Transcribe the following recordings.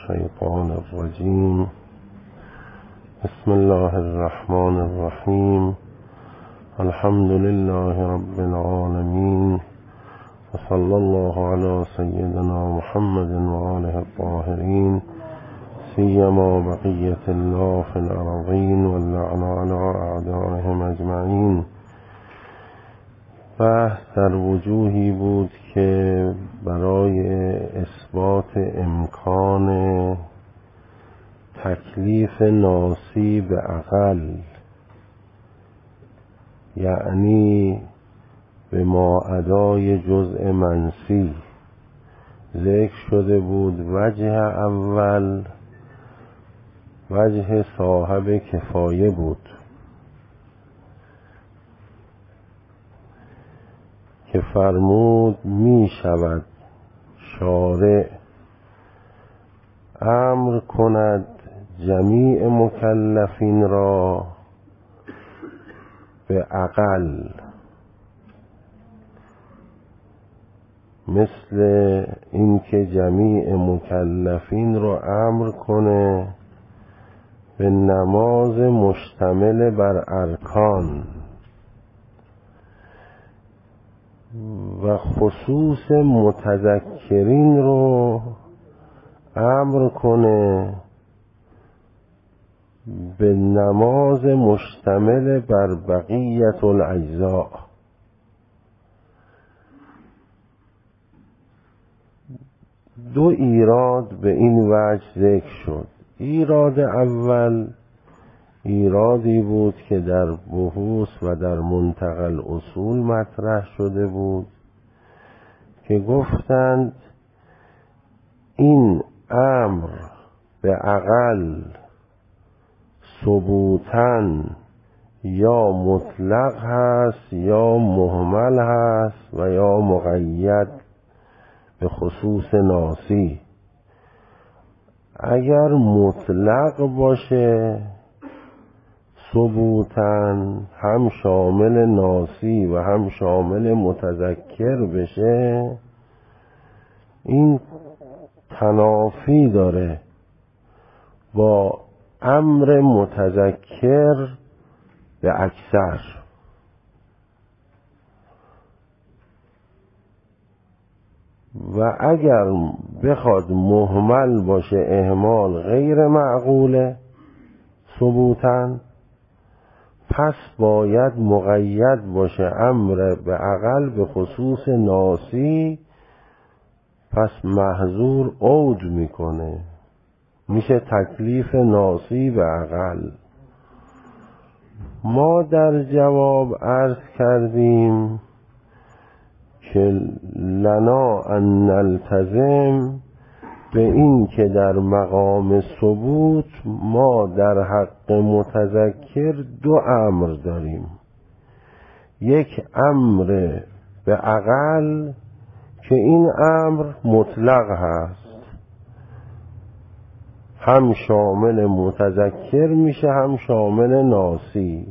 الشيطان الرجيم. بسم الله الرحمن الرحيم. الحمد لله رب العالمين، وصلى الله على سيدنا محمد وآله الطاهرين، سيما بقية الله في الأرضين، واللعن على أعدائهم أجمعين. بحث در وجوهی بود که برای اثبات امکان تکلیف ناسی به عقل، یعنی به ماعدای جزء منسی، ذکر شده بود. وجه اول وجه صاحب کفایه بود که فرمود می شود شارع امر کند جمیع مکلفین را به عقل، مثل اینکه جمیع مکلفین را امر کنه به نماز مشتمل بر ارکان و خصوص متذکرین رو امر کنه به نماز مشتمل بر بقیت الاجزاء. دو ایراد به این وجه ذکر شد. ایراد اول ایرادی بود که در بحوث و در منتقى الاصول مطرح شده بود که گفتند این امر به عقل ثبوتاً یا مطلق هست یا مهمل هست و یا مقید به خصوص ناسی. اگر مطلق باشه ثبوتاً هم شامل ناسی و هم شامل متذکر بشه، این تنافی داره با امر متذکر به اکثر. و اگر بخواد مهمل باشه اهمال غیر معقوله ثبوتاً، پس باید مقید باشه امر به عقل به خصوص ناسی، پس محظور عود میکنه، میشه تکلیف ناسی به عقل. ما در جواب عرض کردیم که لنا ان نلتزم به این که در مقام ثبوت ما در حق متذکر دو امر داریم. یک امر به عقل که این امر مطلق هست، هم شامل متذکر میشه هم شامل ناسی.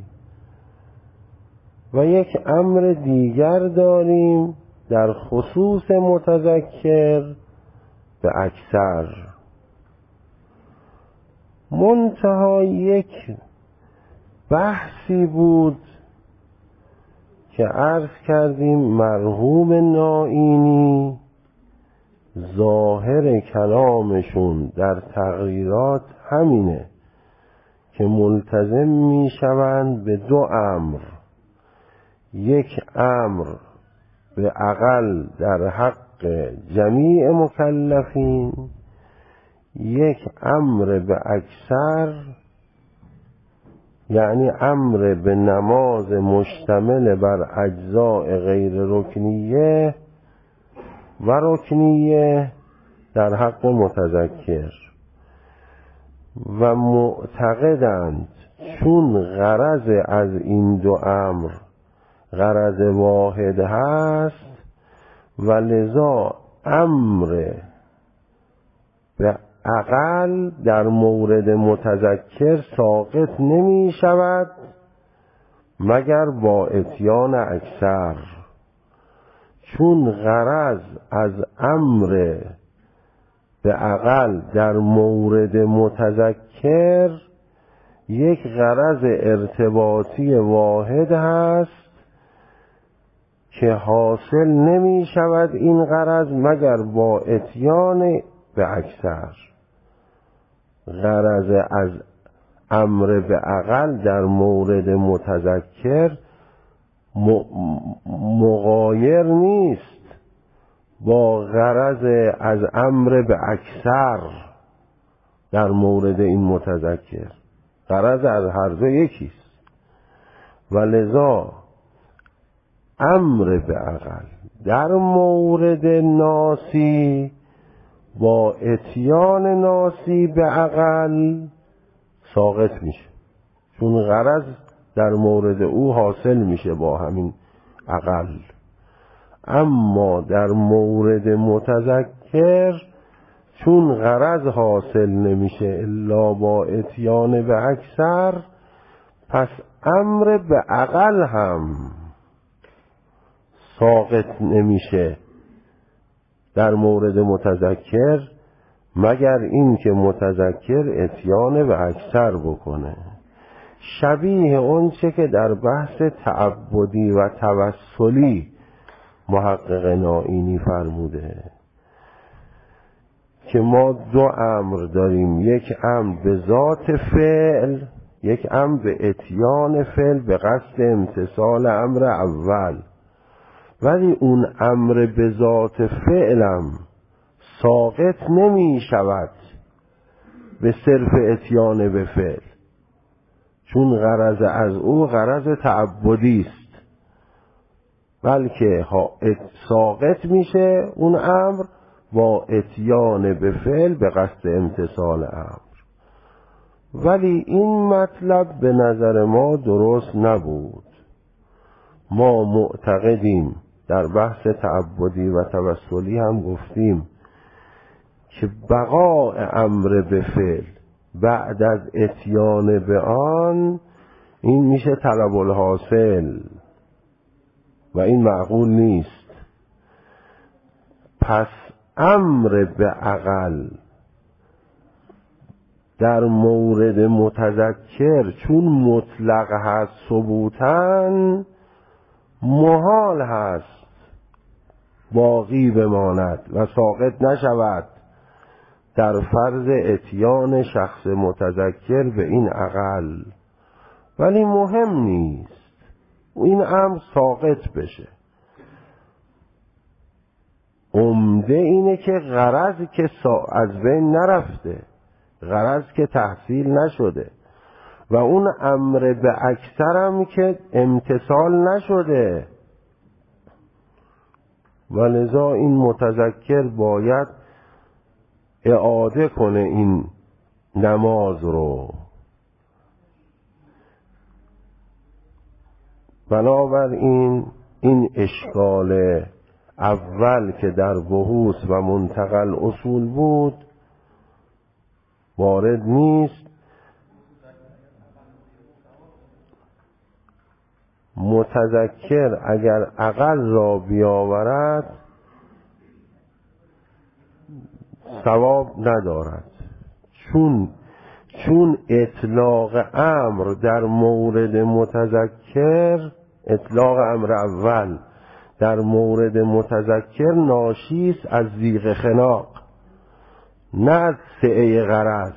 و یک امر دیگر داریم در خصوص متذکر به اکثر. منتها یک بحثی بود که عرض کردیم مرحوم نائینی ظاهر کلامشون در تقریرات همینه که ملتزم می شوند به دو امر. یک امر به عقل در حق جمیع مکلفین، یک امر به اکثر، یعنی امر به نماز مشتمل بر اجزاء غیر رکنیه و رکنیه در حق متذکر. و معتقدند چون غرض از این دو امر غرض واحد هست و لذا امر به عقل در مورد متذکر ساقط نمی شود مگر با اتیان اکثر، چون غرض از امر به اقل در مورد متذکر یک غرض ارتباطی واحد هست که حاصل نمی شود این غرض مگر با اتیان به اکثر. غرض از امر به اقل در مورد متذکر مغایر نیست با غرض از امر به اکثر در مورد این متذکر. غرض از هر دو یکیست و لذا امر به اقل در مورد ناسی با اتیان ناسی به اقل ساقط میشه، چون غرض در مورد او حاصل میشه با همین اقل. اما در مورد متذکر چون غرض حاصل نمیشه الا با اتیان به اکثر، پس امر به اقل هم ساقط نمیشه در مورد متذکر مگر این که متذکر اتیان به اکثر بکنه. شبیه اون چه که در بحث تعبدی و توسلی محقق نائینی فرموده که ما دو امر داریم، یک امر به ذات فعل، یک امر به اتیان فعل به قصد امتثال امر اول. ولی اون امر به ذات فعلم ساقط نمی شود به صرف اتیان به فعل، چون غرض از او غرض تعبدی است، بلکه ساقط میشه اون امر با اتیان به فعل به قصد امتثال امر. ولی این مطلب به نظر ما درست نبود. ما معتقدیم در بحث تعبدی و توسلی هم گفتیم که بقاء امر به فعل بعد از اتیان به آن این میشه طلب الحاصل و این معقول نیست. پس امر به اقل در مورد متذکر چون مطلق هست ثبوتاً محال هست باقی بماند و ساقط نشود در فرض اتیان شخص متذکر به این اقل. ولی مهم نیست این امر ساقط بشه. عمده اینه که غرض که از بین نرفته، غرض که تحصیل نشده و اون امر به اکثرم که امتثال نشده، و لذا این متذکر باید اعاده کنه این نماز رو. بنابراین این اشکال اول که در بحوث و منتقل اصول بود وارد نیست. متذکر اگر اقل را بیاورد ثواب ندارد، چون اطلاق امر در مورد متذکر، اطلاق امر اول در مورد متذکر ناشی است از زیغ خناق، نه از سعه غرض.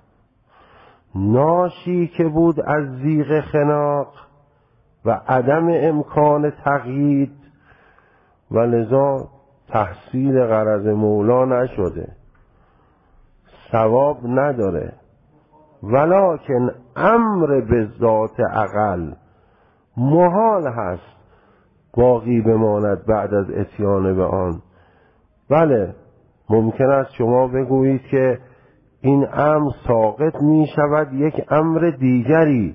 ناشی که بود از زیغ خناق و عدم امکان تقیید و لذا تحصیل غرض مولا نشده، ثواب نداره. ولکن امر به ذات اقل محال هست باقی بماند بعد از اتیان به آن. بله ممکن است شما بگویید که این امر ساقط می شود، یک امر دیگری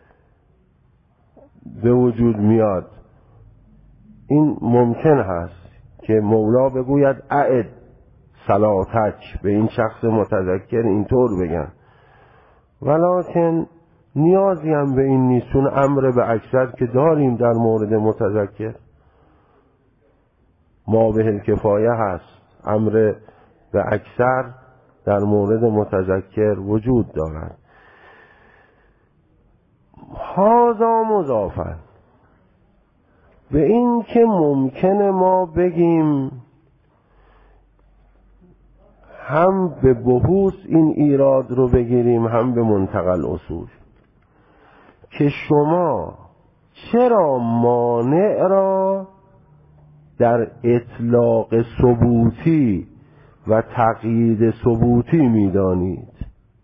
به وجود میاد. این ممکن هست که مولا بگوید اعد صلاتک، به این شخص متذکر اینطور بگن، ولکن نیازی هم به این نیست، چون امر به اکثر که داریم در مورد متذکر ما به الکفایه هست. امر به اکثر در مورد متذکر وجود دارد. هذا مضافن به این که ممکنه ما بگیم هم به بحوث این ایراد رو بگیریم هم به منتقل اصول، که شما چرا مانع را در اطلاق ثبوتی و تقیید ثبوتی می‌دانید؟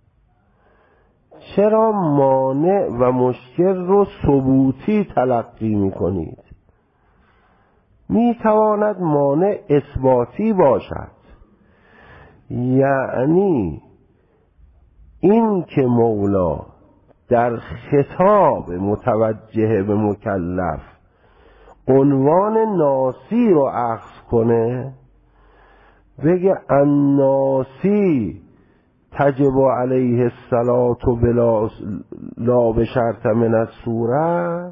چرا مانع و مشکل رو ثبوتی تلقی می‌کنید؟ می‌تواند مانع اثباتی باشد. یعنی این که مولا در خطاب متوجه به مکلف عنوان ناسی رو اخذ کنه، بگه الناسی تجب علیه الصلاة بلا لا بشرط من الصورة،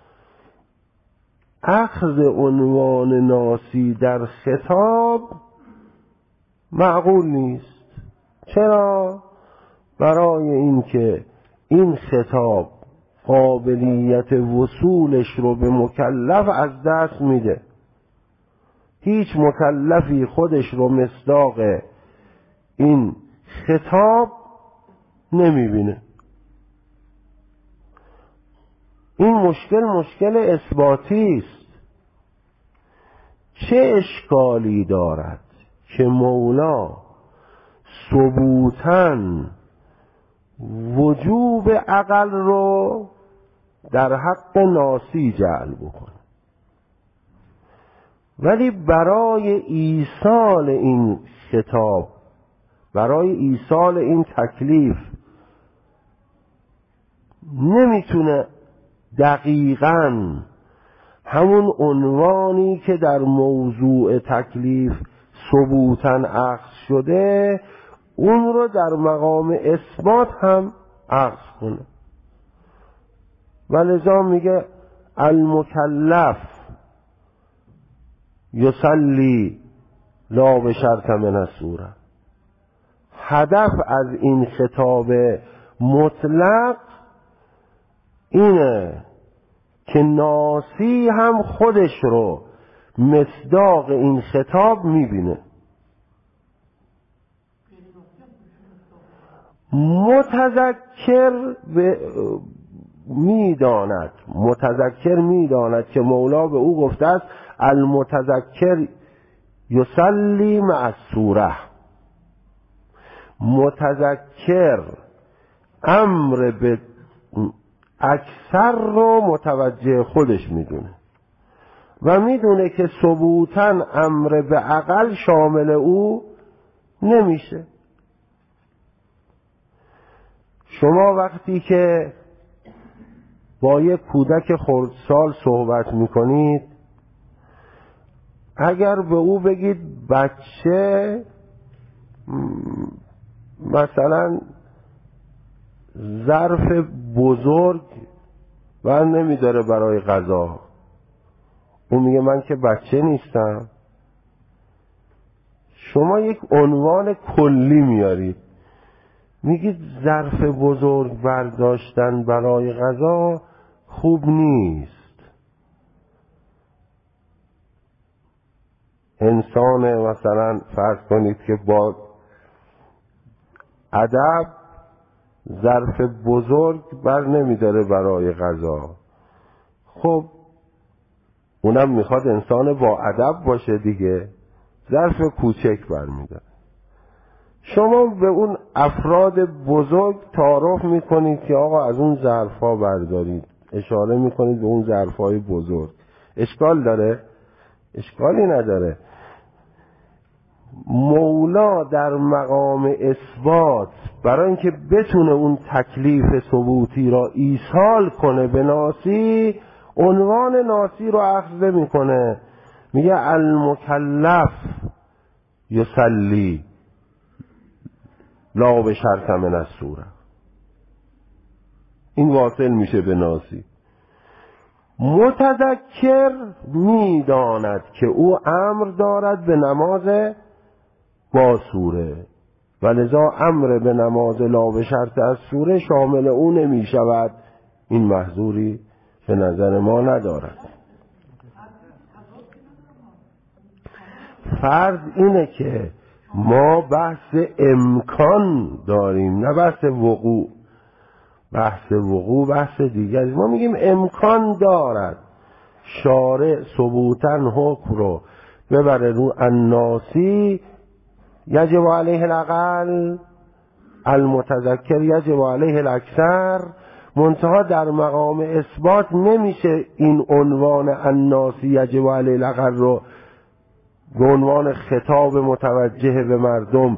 اخذ عنوان ناسی در خطاب معقول نیست. چرا؟ برای اینکه این خطاب قابلیت وصولش رو به مکلف از دست میده. هیچ مکلفی خودش رو مصداق این خطاب نمیبینه. این مشکل اثباتی است. چه اشکالی دارد که مولا ثبوتاً وجوب عقل رو در حق ناسی جعل بکنه، ولی برای ایصال این خطاب، برای ایصال این تکلیف نمیتونه دقیقاً همون عنوانی که در موضوع تکلیف ثبوتاً اخذ شده اون رو در مقام اثبات هم اخذ کنه. ولذا میگه المکلف یصلی لا بشرط من الصورة. هدف از این خطاب مطلق اینه که ناسی هم خودش رو مصداق این خطاب میبینه. متذکر میداند که مولا به او گفته است المتذکر یصلی مع الصورة. متذکر امر به اکثر رو متوجه خودش میدونه و میدونه که ثبوتاً امر به عقل شامل او نمیشه. شما وقتی که با یک کودک خردسال صحبت میکنید، اگر به او بگید بچه مثلا ظرف بزرگ و نمیداره برای غذا، اون میگه من که بچه نیستم. شما یک عنوان کلی میارید، میگید ظرف بزرگ برداشتن برای غذا خوب نیست. انسان مثلا فرض کنید که با ادب ظرف بزرگ بر نمیداره برای غذا، خب اونم میخواد انسان با ادب باشه دیگه، ظرف کوچک بر میداره. شما به اون افراد بزرگ تعارف میکنید که آقا از اون ظرفا بردارید، اشاره میکنید به اون ظرفای بزرگ. اشکال داره؟ اشکالی نداره. مولا در مقام اثبات برای اینکه بتونه اون تکلیف ثبوتی را ایصال کنه به ناسی، عنوان ناسی رو اخذ میکنه، میگه المکلف یصلی لا بشرط من الصورة. این واصل میشه به ناسی. متذکر میداند که او امر دارد به نماز با سوره، و لذا امر به نماز لا به شرط از سوره شامل او نمی شود. این محظوری به نظر ما ندارد. فرض اینه که ما بحث امکان داریم، نه بحث وقوع. بحث وقوع بحث دیگری. ما میگیم امکان دارد شارع ثبوتاً حکم رو ببره رو الناسی یجب علیه الاقل، المتذکر یجب علیه الاکثر. منتها در مقام اثبات نمیشه این عنوان الناسی یجب علیه الاقل رو به عنوان خطاب متوجه به مردم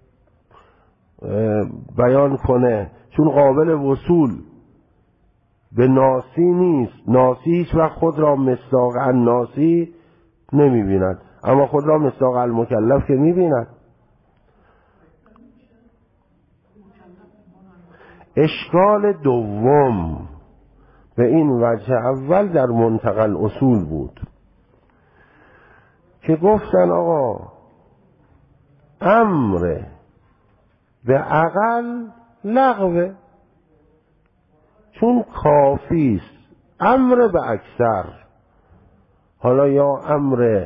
بیان کنه، چون قابل وصول به ناسی نیست. ناسی هیچ وقت خود را مصداق الناسی نمی بیند، اما خود را مصداق المکلف که می بیند. اشکال دوم به این وجه اول در منتقى الاصول بود که گفتن آقا امر به عقل لغوه، چون کافی است امر به اکثر. حالا یا امر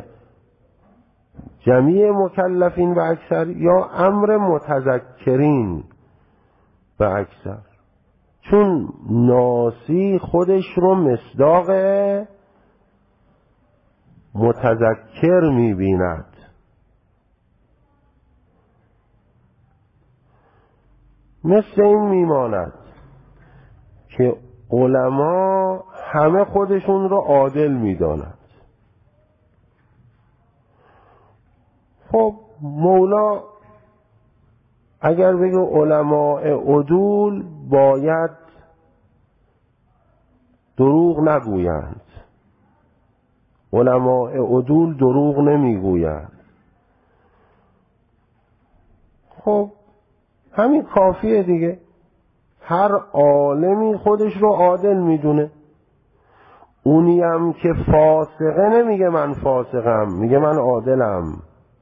جمیع مکلفین به اکثر یا امر متذکرین به اکثر، چون ناسی خودش رو مصداق متذکر می‌بیند. مثل این میماند که علما همه خودشون رو عادل میدانند. خب مولا اگر بگه علماء عدول باید دروغ نگویند، علماء عدول دروغ نمیگویند، خب همین کافیه دیگه. هر عالمی خودش رو عادل میدونه. اونی هم که فاسقه نمیگه من فاسقم، میگه من عادلم.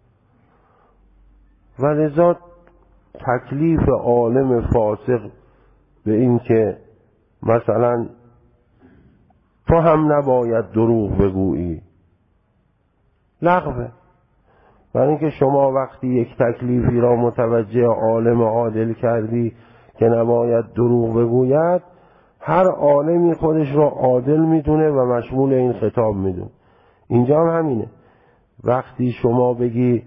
و لذا تکلیف عالم فاسق به این که مثلا تو هم نباید دروغ بگویی لغوه. برای اینکه شما وقتی یک تکلیفی را متوجه عالم عادل کردی که نباید دروغ بگوید، هر عالمی خودش را عادل میدونه و مشمول این خطاب میدونه. اینجا هم همینه. وقتی شما بگی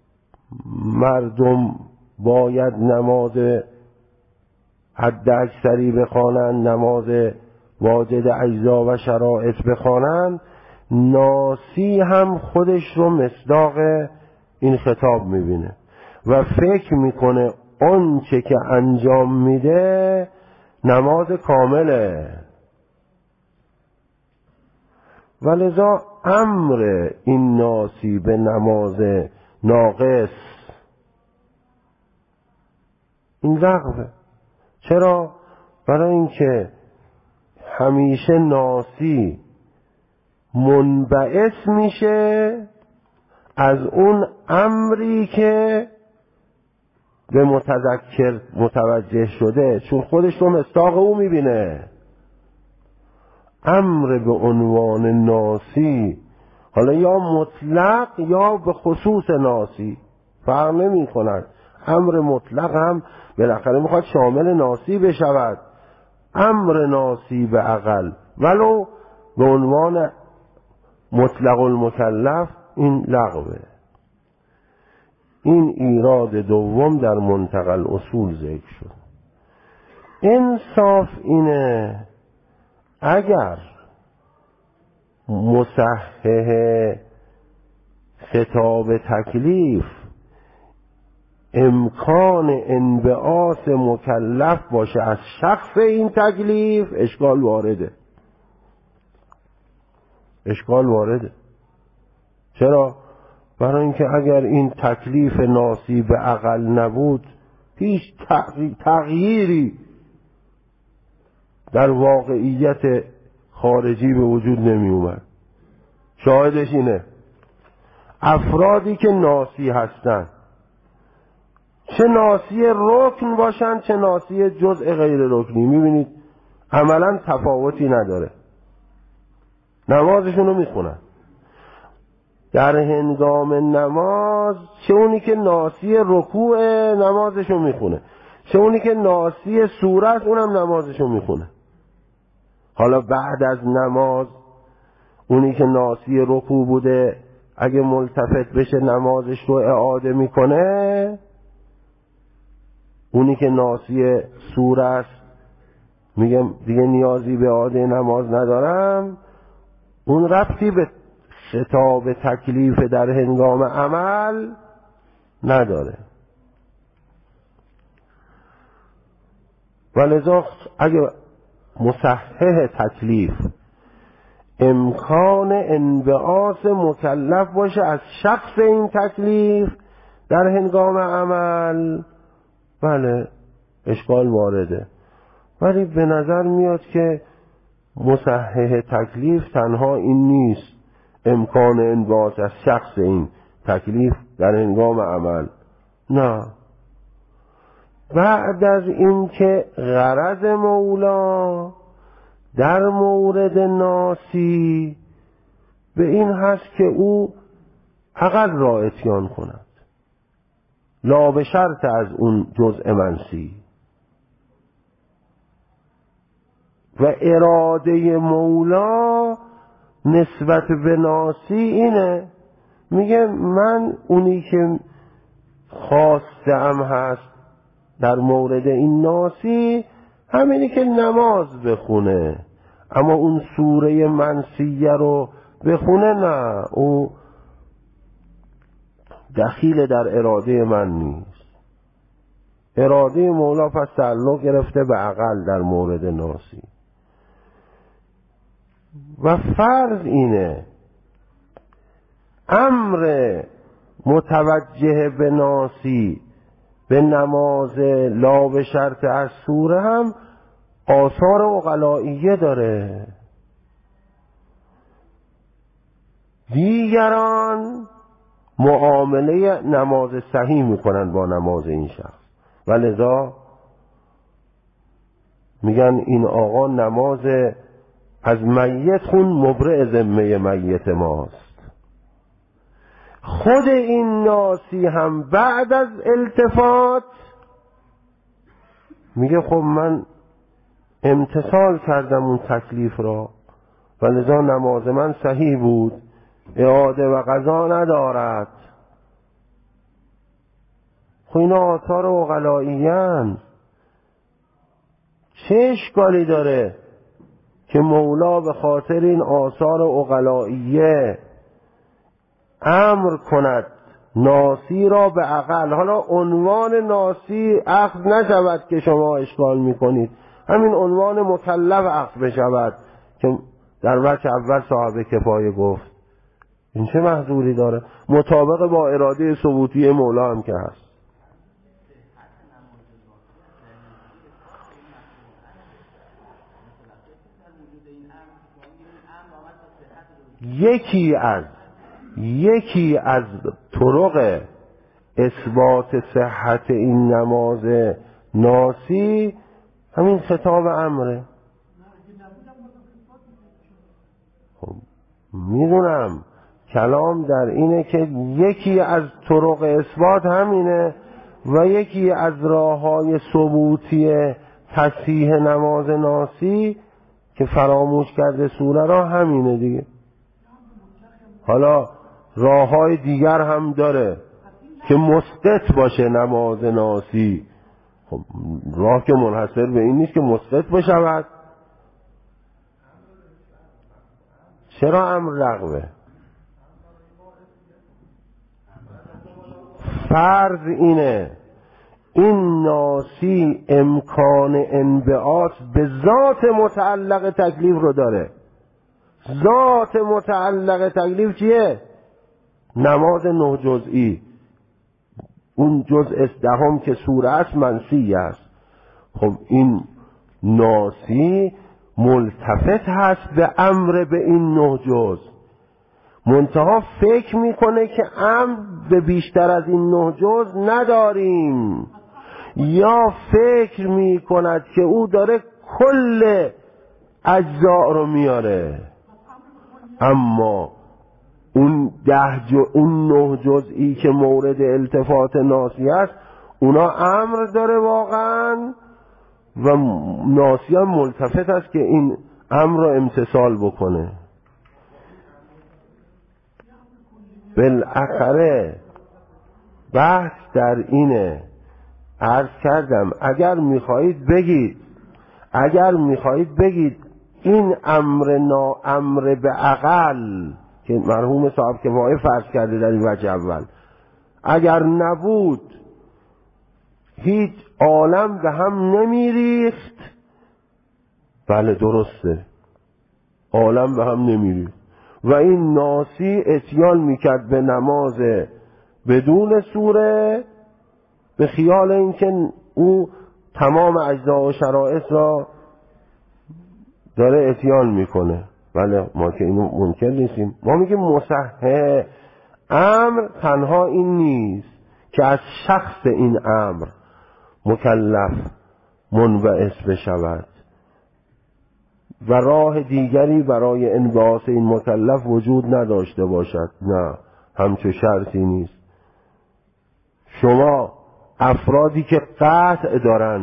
مردم باید نماز حد اکثری بخوانند، نماز واجد اجزا و شرائط بخوانند، ناسی هم خودش رو مصداق این خطاب میبینه و فکر میکنه اون چه که انجام میده نماز کامله. ولذا امر این ناسی به نماز ناقص این لغوه. چرا؟ برای اینکه همیشه ناسی منبعث میشه از اون امری که به متذکر متوجه شده، چون خودش رو مصداق او میبینه. امر به عنوان ناسی، حالا یا مطلق یا به خصوص ناسی، فرق نمی کند. امر مطلق هم بالاخره میخواد شامل ناسی بشود. امر ناسی به عقل ولو به عنوان مطلق المکلف این لغوه. این ایراد دوم در منتقى الاصول ذکر شد. انصاف اینه اگر مصحح خطاب تکلیف امکان انبعاث مکلف باشه از شخص این تکلیف، اشکال وارده. اشکال وارده. چرا؟ برای اینکه اگر این تکلیف ناسی به عقل نبود، هیچ تغییری در واقعیت خارجی به وجود نمی اومد. شاهدش اینه افرادی که ناسی هستن، چه ناسی رکن باشن چه ناسی جزء غیر رکنی. میبینید عملا تفاوتی نداره، نمازشون رو میخونن. در هنگام نماز چه اونی که ناسی رکوع نمازشو میخونه، چه اونی که ناسی سوره است اونم نمازشو میخونه. حالا بعد از نماز اونی که ناسی رکوع بوده اگه ملتفت بشه نمازش رو اعاده میکنه، اونی که ناسی سوره است میگم دیگه نیازی به اعاده نماز ندارم، اون ربطی به خطاب تکلیف در هنگام عمل نداره. ولذا اگه مصحح تکلیف امکان انبعاث مکلف باشه از شخص این تکلیف در هنگام عمل، بله اشکال وارده. ولی به نظر میاد که مصحح تکلیف تنها این نیست، امکان انبعاث از شخص این تکلیف در هنگام عمل، نه. بعد از این که غرض مولا در مورد ناسی به این هست که او عقل را اتیان کند، لا به شرط از اون جزء منسی. و اراده مولا نسبت به ناسی اینه، میگه من اونی که خواستم هست در مورد این ناسی همینی که نماز بخونه، اما اون سوره منسیه رو بخونه نه، او دخیل در اراده من نیست. اراده مولا پس تعلق گرفته به عقل در مورد ناسی. و فرض اینه امر متوجه به ناسی به نماز لا به شرط از سوره هم آثار عقلائیه داره. دیگران معامله نماز صحیح میکنن با نماز این شخص، ولذا میگن این آقا نماز از میت خون مبرئ ذمه میت ماست. خود این ناسی هم بعد از التفات میگه خب من امتثال کردم اون تکلیف را و لذا نماز من صحیح بود، اعاده و قضا ندارد. خب اینا آثار عقلائیان، چه اشکالی داره که مولا به خاطر این آثار عقلائیه امر کند ناسی را به عقل. حالا عنوان ناسی اخذ نشود که شما اشکال میکنید، همین عنوان مکلف اخذ بشود که در وجه اول صاحب کفایه گفت. این چه محظوری داره؟ مطابق با اراده ثبوتی مولا هم که هست. یکی از طرق اثبات صحت این نماز ناسی همین خطاب امره. خب میدونم کلام در اینه که یکی از طرق اثبات همینه و یکی از راه‌های ثبوتی تصحیح نماز ناسی که فراموش کرده سوره را همینه دیگه. حالا راه‌های دیگر هم داره که مسقط باشه نماز ناسی. خب راه که منحصر به این نیست که مسقط بشود. چرا امر لغوه؟ فرض اینه این ناسی امکان انبعاث به ذات متعلق تکلیف رو داره. ذات متعلق تکلیف چیه؟ نماز 9 جزئی، اون جزء دهم که سوره است منسی است. خب این ناسی ملتفت هست به امر به این 9 جزء، منتها فکر میکنه که امر به بیشتر از این 9 جز نداریم، یا فکر میکند که او داره کل اجزاء رو میاره. اما اون 9 جزئی که مورد التفات ناسی است اونا امر داره واقعا و ناسی هم ملتفت است که این امر رو امتثال بکنه. بالاخره بحث در اینه، عرض کردم اگر میخواهید بگید این امر به عقل که مرحوم صاحب کفایه فرض کرده در این وجه اول، اگر نبود هیچ عالم به هم نمیریخت. بله درسته، عالم به هم نمیریخت و این ناسی اتیان میکرد به نماز بدون سوره به خیال اینکه او تمام اجزا و شرائط را داره اتیان میکنه. بله ما که اینو منکر نیستیم، ما میگیم مصحح امر تنها این نیست که از شخص این امر مکلف منبعث بشود و راه دیگری برای انبعاث این مکلف وجود نداشته باشد. نه، همچو شرطی نیست. شما افرادی که قطع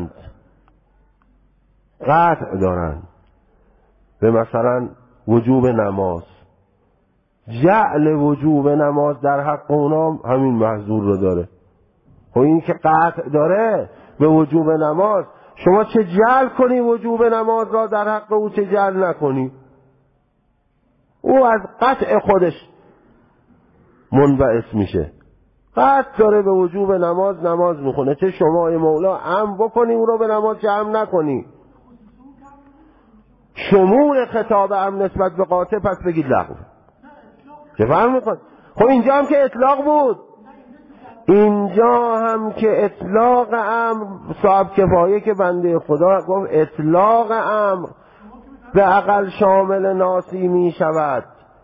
دارند به مثلا وجوب نماز، جعل وجوب نماز در حق اونا همین محظور رو داره. خب این که قطع داره به وجوب نماز، شما چه جعل کنی وجوب نماز را در حق او، چه جعل نکنی، او از قطع خودش منبعث میشه. قطع داره به وجوب نماز میخونه، چه شما ای مولا امر بکنی او رو به نماز چه امر نکنی. شمول خطاب امر نسبت به قاطع پس بگید لغو. چه فهم میکن؟ خب اینجا هم که اطلاق بود، اینجا هم که اطلاق امر صاحب کفایه که بنده خدا گفت اطلاق امر به عقل شامل ناسی می شود.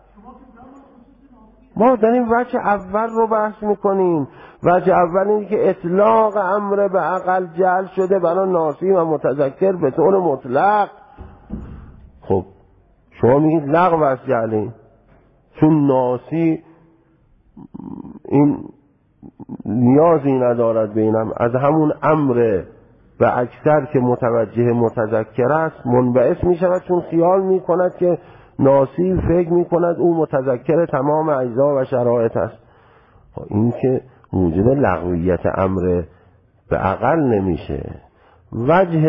ما داریم وجه اول رو بحث میکنیم. وجه اول اینه که اطلاق امر به عقل جعل شده برای ناسی و متذکر به طور مطلق. خب شما میگید لغو از جعلی، چون ناسی این نیازی ندارد به اینم، از همون امر و اکثر که متوجه متذکر است منبعث می شود، چون خیال می کند که ناسی فکر می کند او متذکر تمام اجزا و شرایط است. این که موجب لغویت امر به عقل نمیشه. وجه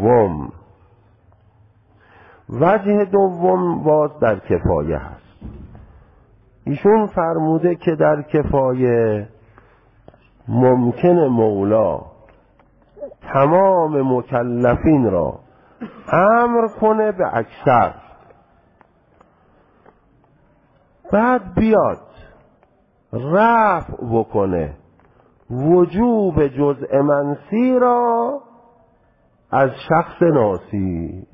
دوم باز در کفایه هست. ایشون فرموده که در کفایه ممکن مولا تمام مکلفین را امر کنه به اکثر، بعد بیاد رفع بکنه وجوب جزء منسی را از شخص ناسی.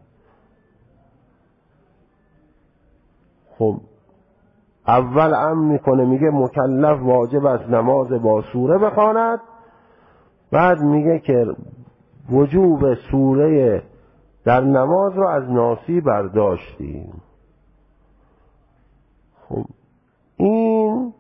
خب اول امر میکنه، میگه مکلف واجب از نماز با سوره بخواند، بعد میگه که وجوب سوره در نماز رو از ناسی برداشتیم. خب این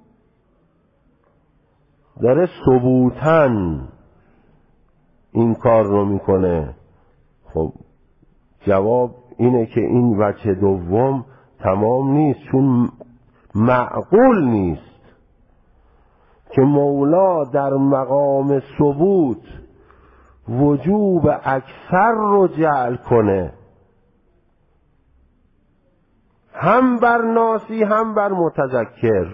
داره ثبوتاً این کار رو میکنه. خب جواب اینه که این وجه دوم تمام نیست، چون معقول نیست که مولا در مقام ثبوت وجوب اکثر رو جعل کنه، هم بر ناسی هم بر متذکر،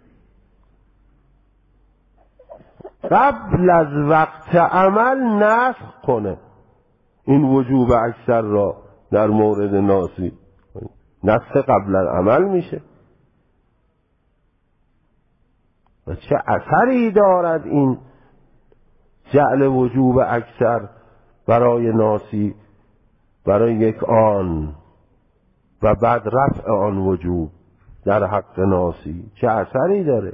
قبل از وقت عمل نسخ کنه این وجوب اکثر را در مورد ناسی. نسخ قبل از عمل میشه و چه اثری دارد این جعل وجوب اکثر برای ناسی، برای یک آن و بعد رفع آن وجوب. در حق ناسی چه اثری داره؟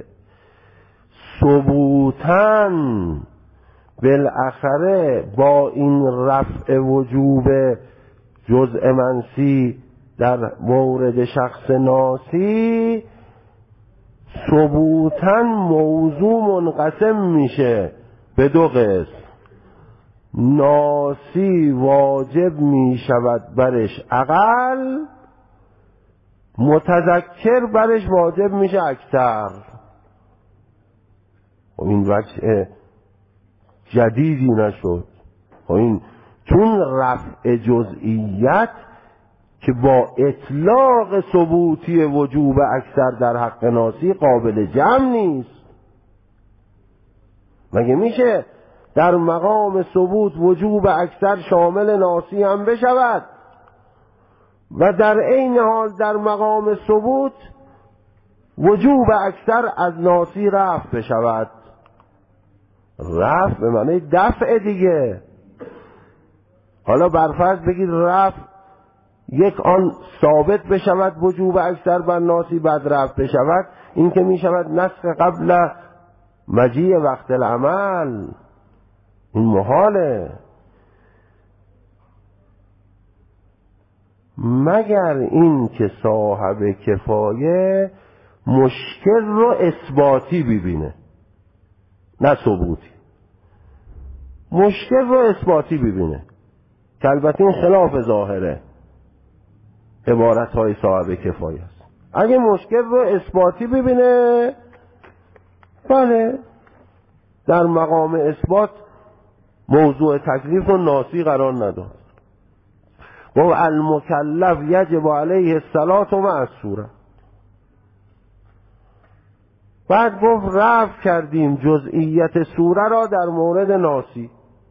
ثبوتاً بالاخره با این رفع وجوب جزء منسی در مورد شخص ناسی، ثبوتاً موضوع منقسم میشه به دو قسم. ناسی واجب میشود برش اقل، متذکر برش واجب میشه اکثر. و این وجه جدیدی نشد. این چون رفع جزئیت که با اطلاق ثبوتی وجوب اکثر در حق ناسی قابل جمع نیست. مگه میشه در مقام ثبوت وجوب اکثر شامل ناسی هم بشود و در عین حال در مقام ثبوت وجوب اکثر از ناسی رفع بشود؟ رفع به معنی دفع دیگه. حالا برفرض بگید رفع یک آن ثابت بشود وجوب اکثر بر ناسی بعد رفع بشود، این که می شود نسخ قبل مجیء وقت العمل. این محاله مگر این که صاحب کفایه مشکل رو اثباتی ببینه نه ثبوتی. مشکل رو اثباتی ببینه که البته این خلاف ظاهره عبارتهای صاحب کفایه است. اگه مشکل رو اثباتی ببینه، بله، در مقام اثبات موضوع تکلیف و ناسی قرار نداد. و المکلف یجب علیه الصلاة مع الصورة. بعد گفت رفع کردیم جزئیت سوره را در مورد ناسی.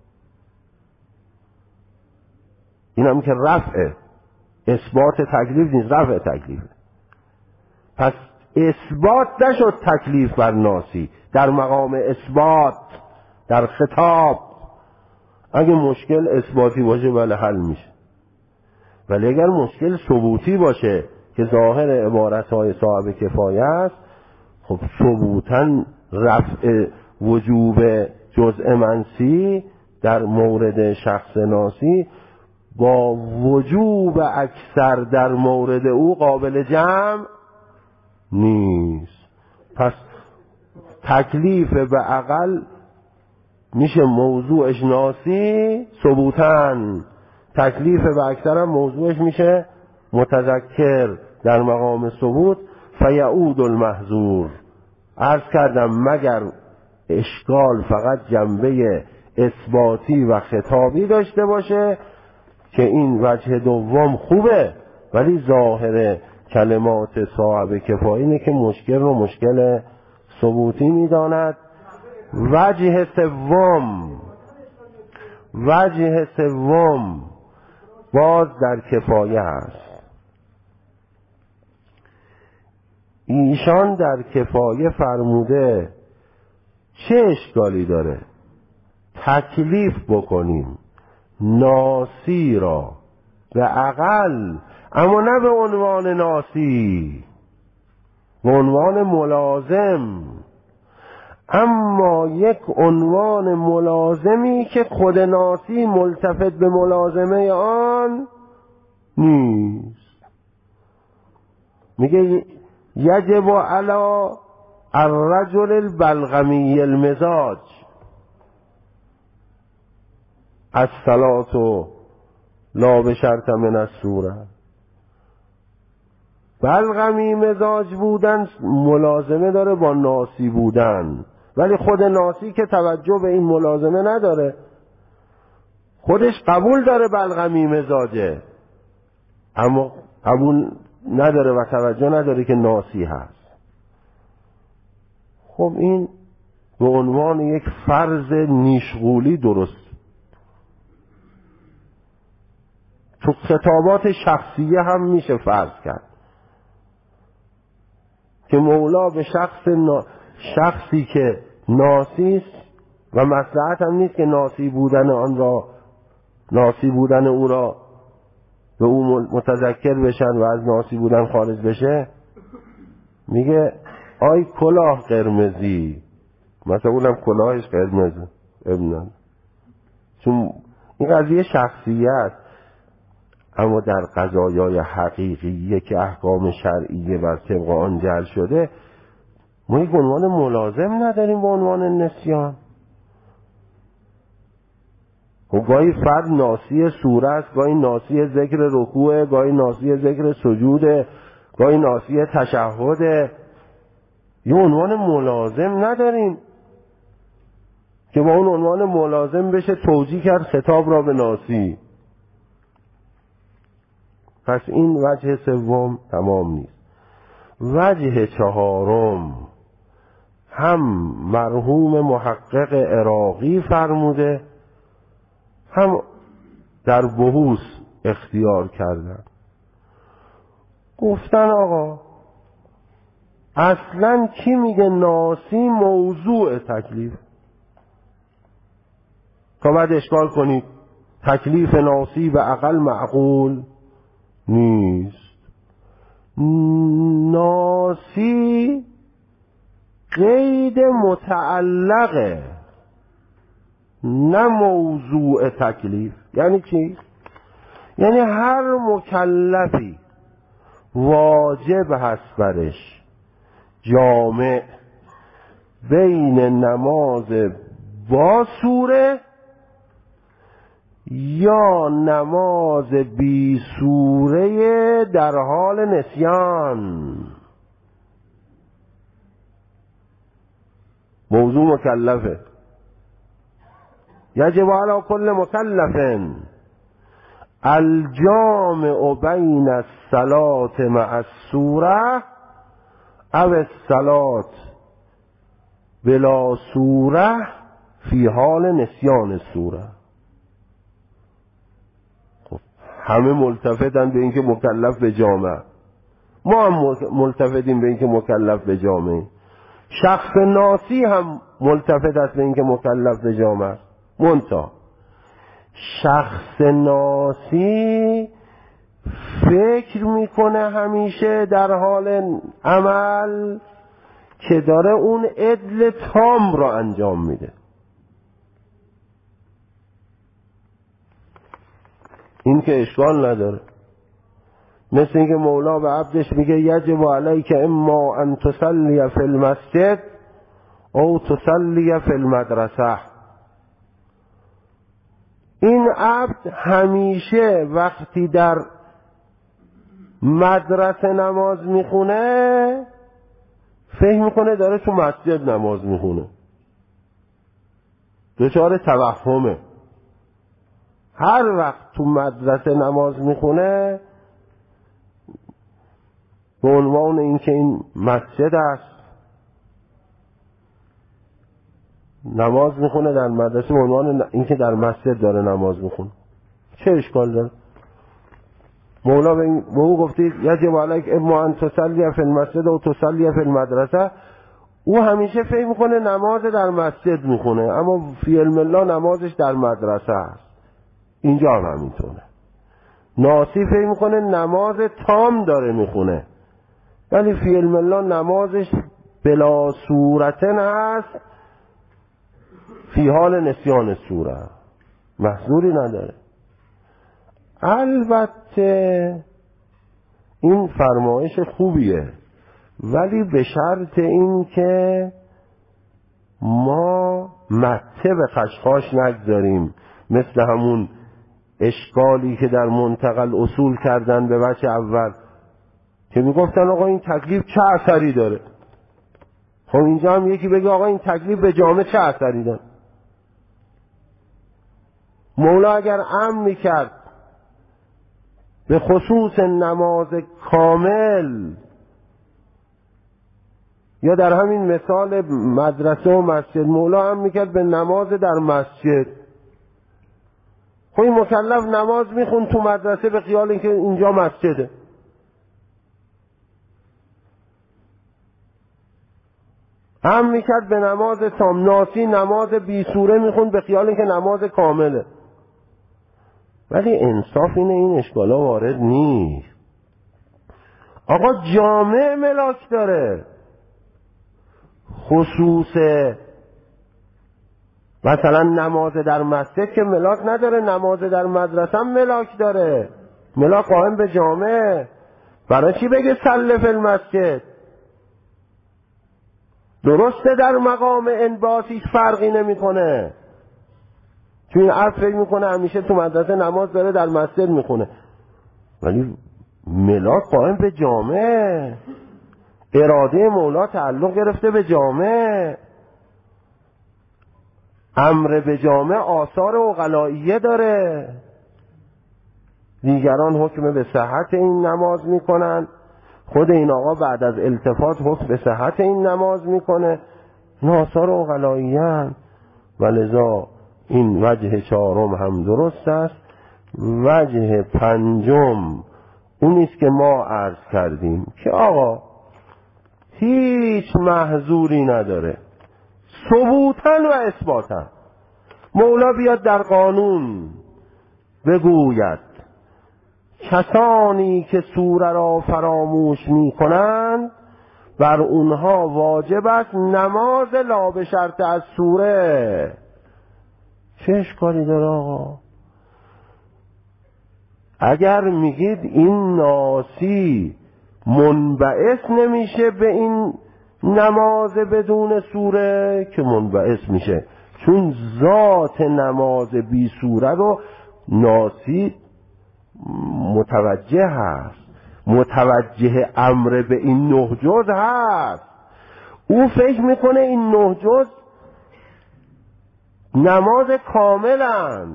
این هم که رفع، اثبات تکلیف نیست، رفع تکلیف. پس اثبات نشد تکلیف بر ناسی در مقام اثبات در خطاب. اگه مشکل اثباتی باشه بله حل میشه، ولی اگر مشکل ثبوتی باشه که ظاهر عبارتهای صاحب کفایه است، خب ثبوتاً رفع وجوب جزء منسی در مورد شخص ناسی با وجوب اکثر در مورد او قابل جمع نیست. پس تکلیف به اقل میشه موضوعش ناسی ثبوتاً، تکلیف به اکثر هم موضوعش میشه متذکر در مقام ثبوت. فیعود المحظور. عرض کردم مگر اشکال فقط جنبه اثباتی و خطابی داشته باشه که این وجه دوم خوبه، ولی ظاهر کلمات صاحب کفایه اینه که مشکل رو مشکل ثبوتی میداند. وجه سوم باز در کفایه است. ایشان در کفایه فرموده چه اشکالی داره تکلیف بکنیم ناسی را به اقل، اما نه به عنوان ناسی، به عنوان ملازم، اما یک عنوان ملازمی که خود ناسی ملتفت به ملازمه آن نیست. میگه یجب علی الرجل البلغمی المزاج الصلاة لا بشرط من الصورة. بلغمی مزاج بودن ملازمه داره با ناسی بودن، ولی خود ناسی که توجه به این ملازمه نداره، خودش قبول داره بلغمی مزاجه، اما قبول نداره و توجه نداره که ناسی هست. خب این به عنوان یک فرض نیشغولی درست تو خطابات شخصیه هم میشه فرض کرد که مولا به شخصی که ناسی است و مصلحت هم نیست که ناسی بودن او را به او متذکر بشن و از ناسی بودن خارج بشه، میگه آی کلاه قرمزی، مثلا اونم کلاهش قرمزه، ابنان، چون این قضیه شخصیت. اما در قضایای حقیقیه که احکام شرعیه بر طبق آن جعل شده، ما یک عنوان ملازم نداریم به عنوان نسیان. و گاهی فرد ناسی سوره است، گاهی ناسی ذکر رکوع، گاهی ناسی ذکر سجود، گاهی ناسی تشهد. یه عنوان ملازم نداریم که با اون عنوان ملازم بشه توجیه کرد خطاب را به ناسی. پس این وجه سوم تمام نیست. وجه چهارم هم مرحوم محقق عراقی فرموده، هم در بحوث اختیار کردن. گفتن آقا اصلا کی میگه ناسی موضوع تکلیف؟ تا بعد اشکال کنید تکلیف ناسی به عقل معقول نیست. ناسی قید متعلقه، نه موضوع تکلیف. یعنی چی؟ یعنی هر مکلفی واجب هست برش جامع بین نماز با سوره یا نماز بی سوره در حال نسیان. موضوع مکلفه. یجب علی کل مکلف الجامع بین الصلاة مع السوره او الصلاة بلا سوره فی حال نسیان السوره. خب همه ملتفتن به اینکه مکلف به جامع، ما هم ملتفتیم به اینکه مکلف به جامع. شخص ناسی هم ملتفت است به اینکه مکلف به جامع. منتها شخص ناسی فکر میکنه همیشه در حال عمل که داره اون عدل تام را انجام میده. این که اشکال نداره. مثل اینکه مولا به عبدش میگه یجب علیک اما ان تصلی فی المسجد او تصلی فی المدرسه. این عبد همیشه وقتی در مدرسه نماز میخونه فکر میکنه داره تو مسجد نماز میخونه، دچار توهمه. هر وقت تو مدرسه نماز میخونه به عنوان اینکه این مسجد است، نماز میخونه در مدرسه به عنوان اینکه در مسجد داره نماز میخونه. چه اشکال داره؟ مولا به او گفته یجب علیک اما ان تصلی فی المسجد و تصلی فی المدرسه. او همیشه فکر میکنه نماز در مسجد میخونه، اما فی علم الله نمازش در مدرسه است. اینجا هم همینطوره. ناسی فکر میکنه نماز تام داره میخونه، ولی فی علم الله نمازش بلا صورتن هست، فی حال نسیان سوره، محظوری نداره. البته این فرمایش خوبیه، ولی به شرط این که ما مته به خشخاش نگذاریم، مثل همون اشکالی که در منتقل اصول کردن به وجه اول که میگفتن آقا این تکلیف چه اثری داره. خب اینجا هم یکی بگه آقا این تکلیف به جامعه چه اثری داره. مولا اگر امر میکرد به خصوص نماز کامل یا در همین مثال مدرسه و مسجد، مولا امر میکرد به نماز در مسجد، خب این مکلف نماز میخون تو مدرسه به خیال اینکه اینجا مسجده. هم میکرد به نماز تام. ناسی نماز بی سوره میخون به خیال اینکه نماز کامله. ولی انصاف اینه این اشکالا وارد نیست. آقا جامع ملاک داره، خصوص مثلا نماز در مسجد که ملاک نداره، نماز در مدرسه هم ملاک داره، ملاک قائم به جامع. برای چی بگه صلی فی المسجد؟ درسته در مقام انباط هیچ فرقی نمیکنه، چون این عرض فکر میکنه همیشه تو مدرسه نماز داره در مسجد میخونه، ولی ملاک قائم به جامع، اراده مولا تعلق گرفته به جامع. امر به جامع آثار عقلائیه داره. دیگران حکم به صحت این نماز میکنن، خود این آقا بعد از التفات حکم به صحت این نماز میکنه، این آثار عقلائیه. ولذا این وجه چهارم هم درست است. وجه پنجم اونیست که ما عرض کردیم که آقا هیچ محظوری نداره ثبوتاً و اثباتاً مولا بیاد در قانون بگوید کسانی که سوره را فراموش می کنند بر اونها واجب است نماز لا به شرط از سوره. چه اشکالی داره آقا؟ اگر میگید این ناسی منبعث نمیشه به این نماز بدون سوره، که منبعث میشه، چون ذات نماز بی سوره رو ناسی متوجه هست، متوجه امر به این 9 جز هست. او فکر میکنه این 9 جز نماز کاملند،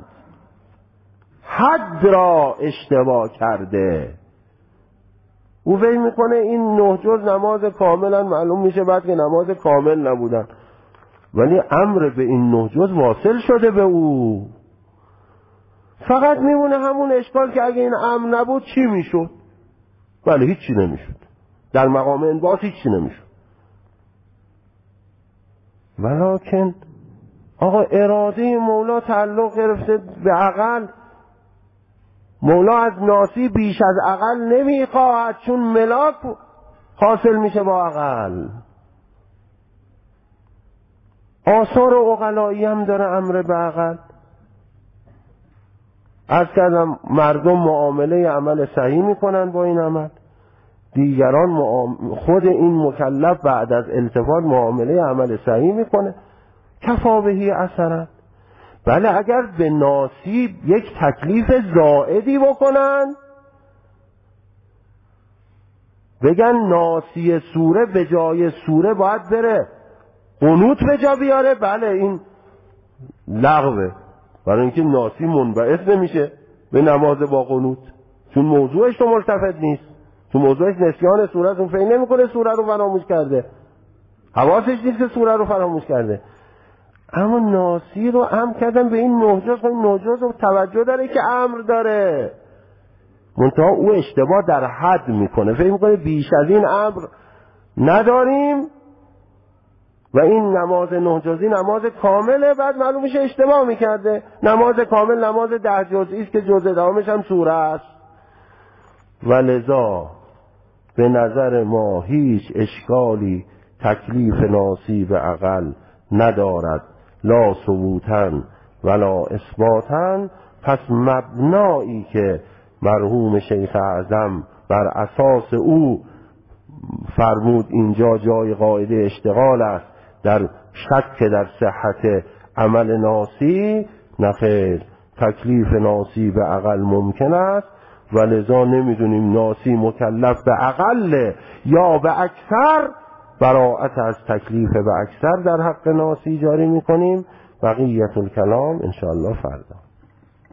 حد را اشتباه کرده. او فکر میکنه این 9 جز نماز کاملند، معلوم میشه بعد که نماز کامل نبودن، ولی امر به این 9 جز واصل شده به او. فقط میمونه همون اشکال که اگه این امر نبود چی میشد؟ بله هیچی نمیشد، در مقام انباط هیچی نمیشد. ولکن آقا اراده مولا تعلق گرفته به عقل. مولا از ناسی بیش از عقل نمیخواهد، چون ملاک حاصل میشه با عقل. آثار عقلایی هم داره امر به عقل. از کردم مردم معامله عمل صحیح میکنن با این عمل، دیگران خود این مکلف بعد از التفات معامله عمل صحیح میکنه، کفا بهی اثرا. بله اگر به ناسی یک تکلیف زائدی بکنن، بگن ناسی سوره به جای سوره باید بره قنوت به جا بیاره، بله این لغوه، برای اینکه ناسی منبعث نمیشه به نماز با قنوت، چون موضوعش تو ملتفت نیست، چون موضوعش نسیان سوره است، اون فکر نمیکنه سوره رو فراموش کرده، حواسش نیست که سوره رو فراموش کرده. اما ناسی رو امر کردن به این 9 جز، این 9 جز رو توجه داره که امر داره، منتها او اشتباه در حد میکنه، فکر میکنه بیش از این امر نداریم و این نماز 9 جزی نماز کامله، بعد معلوم میشه اشتباه میکرده. نماز کامل نماز 10 جزئی است که جزء دوامش هم سوره است. ولذا به نظر ما هیچ اشکالی تکلیف ناسی به عقل ندارد، لا ثبوتاً ولا اثباتاً. پس مبنایی که مرحوم شیخ اعظم بر اساس او فرمود اینجا جای قاعده اشتغال است در شک در صحت عمل ناسی، نخیر، تکلیف ناسی به عقل ممکن است، ولذا نمیدونیم ناسی مکلف به عقل یا به اکثر، براءت از تکلیف به اکثر در حق ناسی جاری میکنیم. بقیت الکلام انشاءالله فردا.